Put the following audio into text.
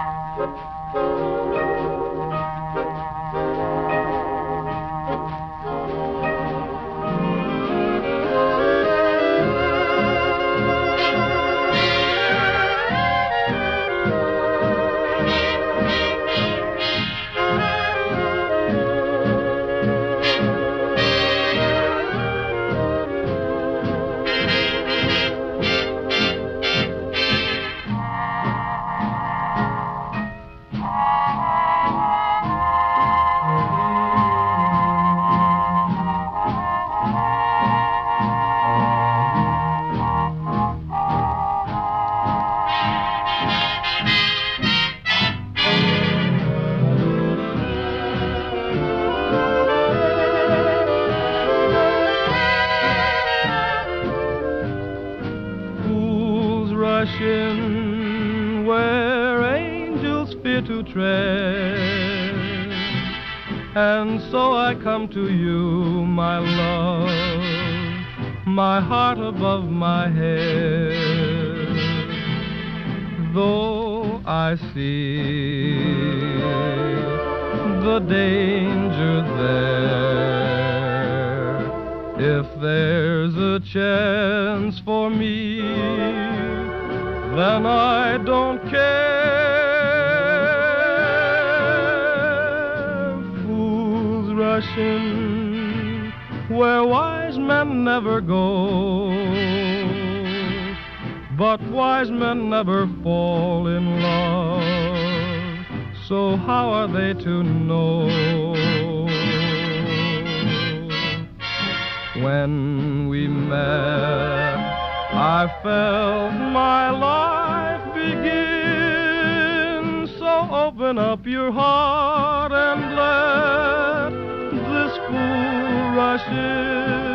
Rushing where angels fear to tread, and so I come to you, my love, my heart above my head. Though I see the danger there, if there's a chance for me, then I don't care. Fools rushing where wise men never go, but wise men never fall in love, so how are they to know? When we met, I felt my life begin, so open up your heart and let this fool rush in.